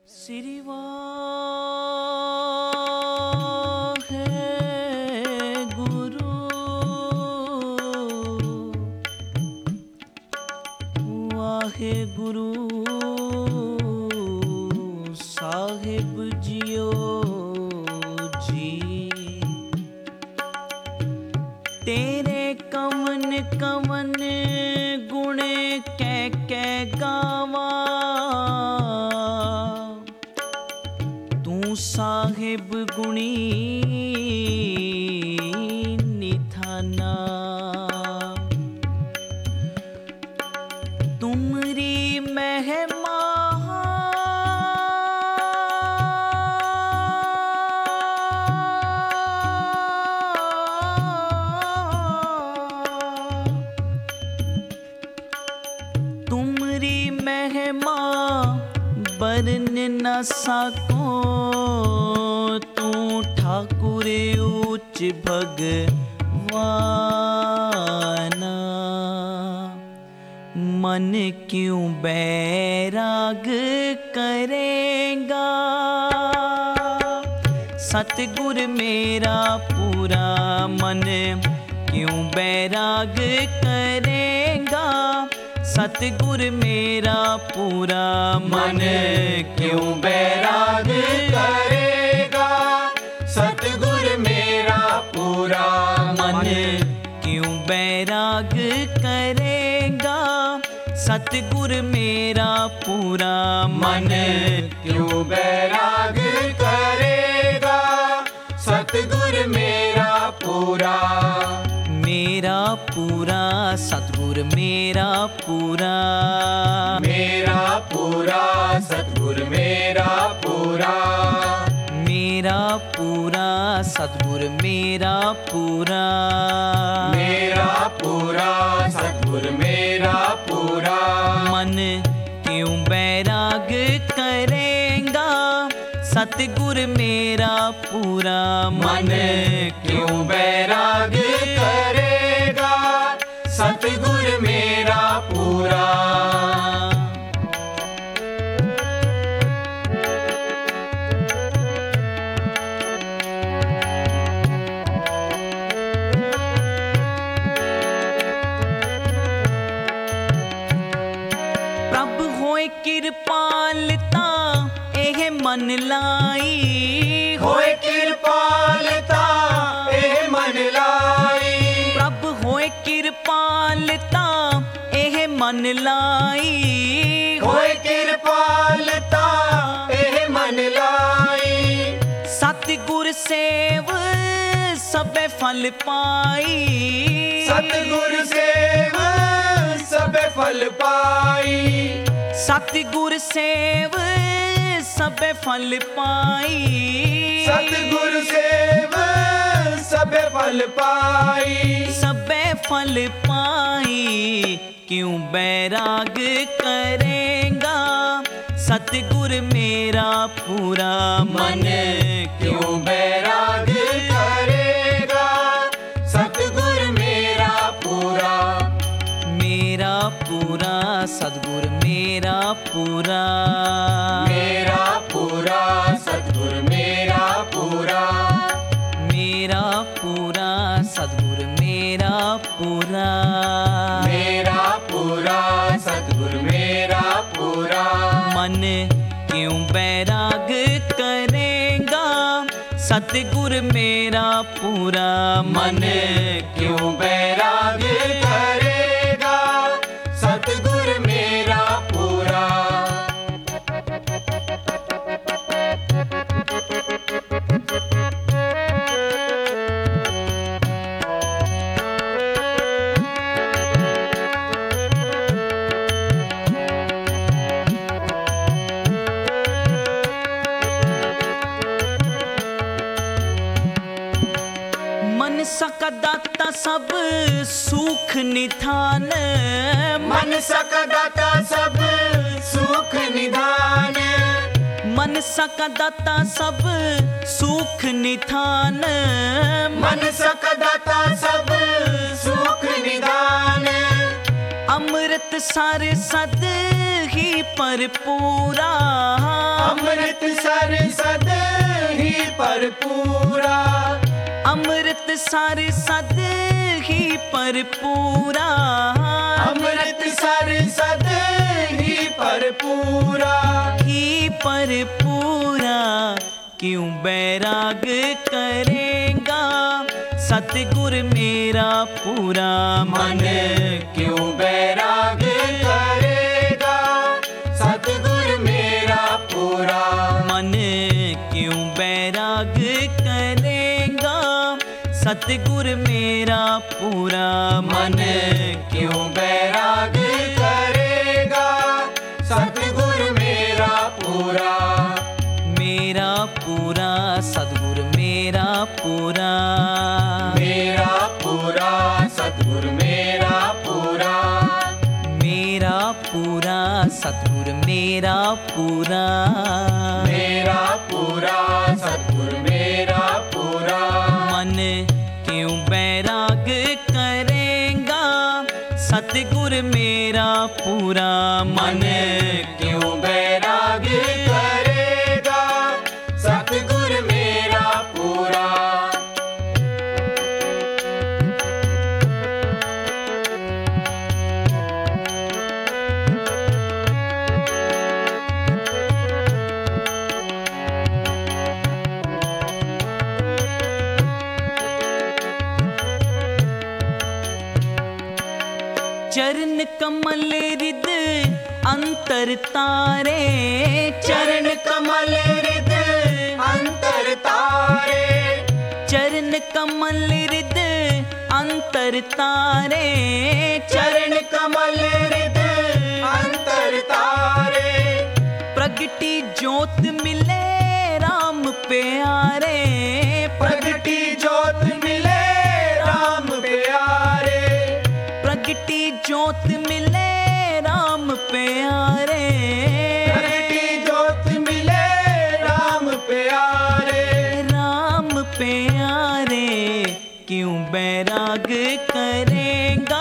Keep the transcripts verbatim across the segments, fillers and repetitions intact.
श्री वाहेगुरु वाहेगुरु साहिब जियो जी। तेरे कवन कवन गुण कै कै गावा, तू साहिब गुणी निधाना। तुमरी महिमा तुमरी महिमा बरन न सको, तू ठाकुर उच्च भगवाना। मन क्यों बैराग करेगा, सतगुर मेरा पूरा मन क्यों बैराग करेगा। सतगुर मेरा पूरा मन क्यों बैराग करेगा। सतगुर मेरा पूरा मन क्यों बैराग करेगा। सतगुर मेरा पूरा मन क्यों बैराग करेगा। सतगुर मेरा पूरा मेरा पूरा सतगुर मेरा पूरा मेरा पूरा सतगुर मेरा पूरा मेरा पूरा सतगुर मेरा पूरा मेरा पूरा सतगुर मेरा पूरा मन क्यों बैराग करेगा। सतगुर मेरा पूरा मन क्यों बैराग करेगा। सतगुर मेरा पूरा प्रभ होए कृपालता एह मन लाई। होए कृपालता एह मन लाई। प्रभ होए कृपालता एह मन लाई। होए कृपालता एह मन लाई। सतगुर सेव सबे फल पाई। सतगुर सेव सबे फल पाई। सतगुर सेव सबे फल पाई। सतगुर सेव सबे फल पाई। सबे फल पाई क्यों बैराग करेगा। सतगुर मेरा पूरा मन क्यों बैराग करेगा। सतगुर मेरा पूरा मेरा पूरा सतगुर मेरा पूरा मेरा पूरा सतगुर मेरा पूरा मेरा पूरा सतगुर मेरा पूरा मेरा पूरा सतगुर मेरा पूरा मन क्यों बैराग करेगा। सतगुर मेरा पूरा मन क्यों बैराग करेगा। सतगुर मेरा पूरा मन सका दाता सब सुख निधान। मन सका दाता सब सुख निधान। मन सका दाता सब सुख निधान। मन सका दाता सब सुख निधान। अमृत सार सद ही पर पूरा अमृत भरपूरा, अमृत सर सद ही भरपूरा, अमृत सर सद ही भरपूरा, ही भरपूरा। क्यों बैराग करेगा सतगुर मेरा पूरा, मन क्यों बैराग करेगा सतगुर मेरा पूरा, मन क्यों बैराग करेगा सतगुर मेरा पूरा, मन क्यों बैराग करेगा सतगुर मेरा पूरा, मेरा पूरा सतगुर मेरा पूरा, मेरा पूरा सतगुर मेरा पूरा, मेरा पूरा सतगुर मेरा पूरा, मेरा पूरा सतगुर मेरा पूरा, मन क्यों बैराग करेगा सतगुर मेरा पूरा, मन क्यों बैराग करेगा सतगुर मेरा पूरा। चरण कमल रिद अंतर तारे, चरण कमल रिद अंतर तारे, चरण कमल रिद अंतर तारे, चरण कमल रिद अंतर तारे, प्रगटी ज्योत मिले राम प्यारे, प्रगटी ज्योत मिले राम प्यारे, प्रगटी ज्योत मिले राम प्यारे, प्रगटी ज्योत मिले राम प्यारे, राम प्यारे। क्यों बैराग करेगा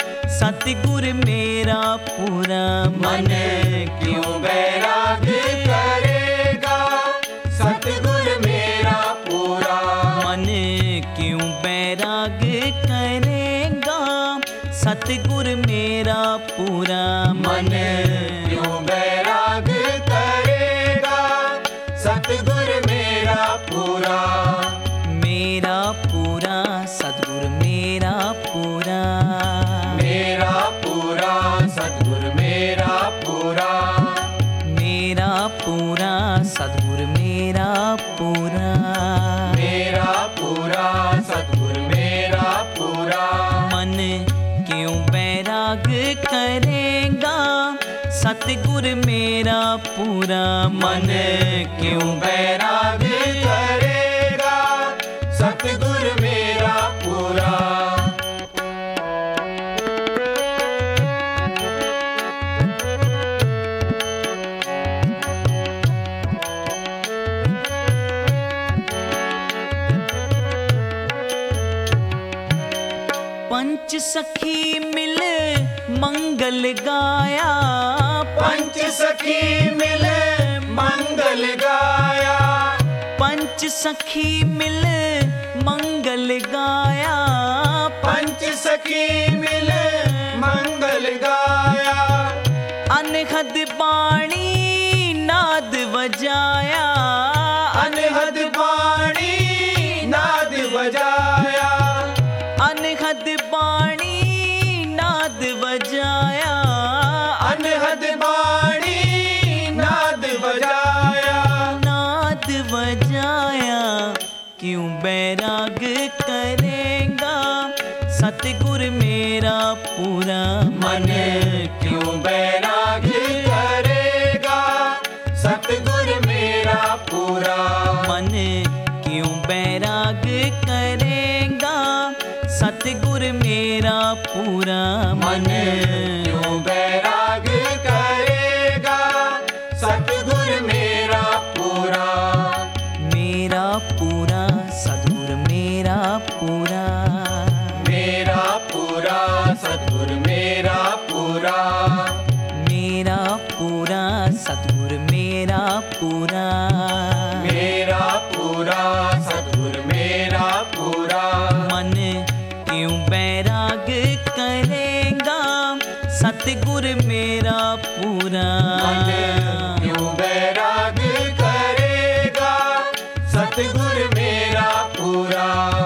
सतगुर मेरा पूरा, मन क्यों बैराग करेगा सतगुर मेरा पूरा, मन क्यों बैराग करेगा सतगुर मेरा पूरा, मन क्यों बैराग करेगा सतगुर मेरा पूरा, मेरा पूरा सतगुर मेरा पूरा, मेरा पूरा सतगुर मेरा पूरा, मेरा पूरा सतगुर मेरा पूरा, मेरा पूरा सतगुर मेरा पूरा, मन क्यों बैराग करेगा सतगुर मेरा पूरा, मन क्यों बैराग करेगा सतगुर मेरा पूरा। पंच सखी मिल मंगल गाया, पंच सखी मिल मंगल गाया, पंच सखी मिल मंगल गाया, पंच सखी मिल मंगल गाया, अनहद बाणी नाद बजाया, अनहद बाणी नाद बजाया, अनहद बाणी नाद बजाया, अनहद बाणी नाद बजाया, नाद बजाया। क्यों बैराग करेगा सतगुर मेरा पूरा, मन क्यों बैराग करेगा सतगुर मेरा पूरा, मन क्यों बैराग करेगा सतगुर मेरा पूरा, मन क्यों बैराग करेगा सतगुर मेरा पूरा, मेरा पूरा सतगुर मेरा पूरा, मेरा पूरा सतगुर मेरा पूरा, मेरा पूरा सतगुर मेरा पूरा, मेरा पूरा मेरा पूरा। मन क्यों बैराग करेगा सतगुर मेरा पूरा।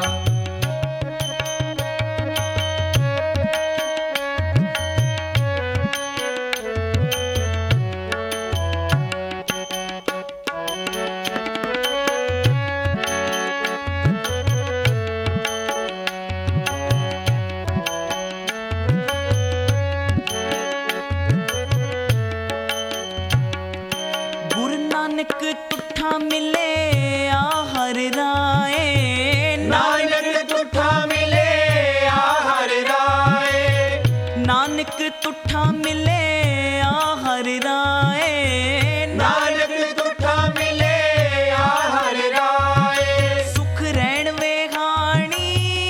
नानक तुठा मिले आहर राय। नानक तुठा मिले आहर राय। नानक तुठा मिले आहर राय। नानक तुठा मिले आहर राय। सुख रैण वेहाणी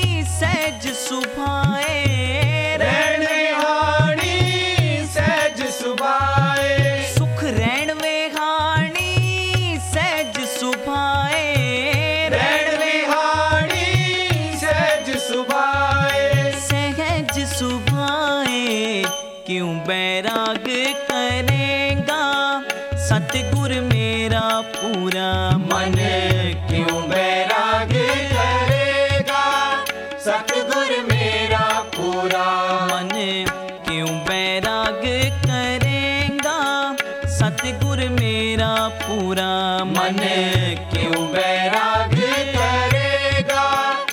सहज सुभाए। रैण वेहाणी सहज सुभाए। सुख रैण वेहाणी सहज सुभाए। रैण वेहाणी सहज सुभाए। सहज सुभाए क्यों बैराग करेगा सतगुर मेरा पूरा। मन क्यों बैराग करेगा सतगुर मेरा पूरा। मन क्यों बैराग करेगा सतगुर मेरा पूरा। मन क्यों बैराग करेगा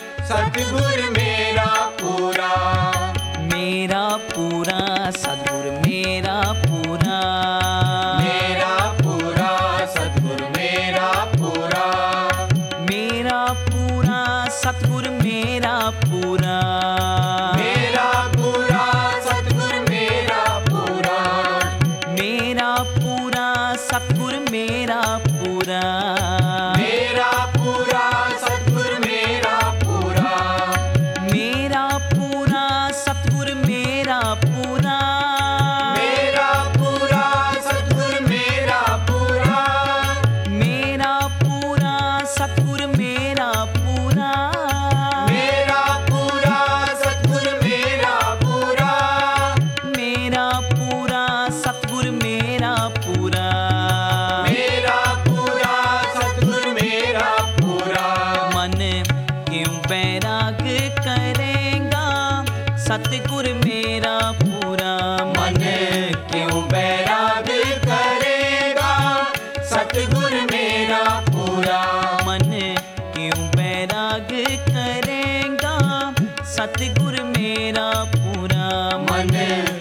सतगुर मेरा पूरा। मेरा पूरा सतगुर मेरा पूरा। मेरा पूरा सतगुर मेरा पूरा। मेरा पूरा सतगुर मेरा पूरा। मेरा पूरा सतगुर मेरा पूरा। मेरा पूरा सतगुर मेरा पूरा। मेरा पूरा सतगुर मेरा पूरा। मेरा पूरा सतगुर मेरा पूरा। मेरा पूरा सतगुर मेरा पूरा। मेरा पूरा सतगुर मेरा पूरा। मेरा पूरा सतगुर मेरा पूरा। मेरा पूरा सतगुर मेरा पूरा। मेरा पूरा सतगुर मेरा पूरा। मन क्यों बैराग करेगा सतगुर मेरा पूरा। मन क्यों बैराग करेगा सतगुर मेरा पूरा। मन क्यों बैराग करेगा सतगुर मेरा पूरा। मन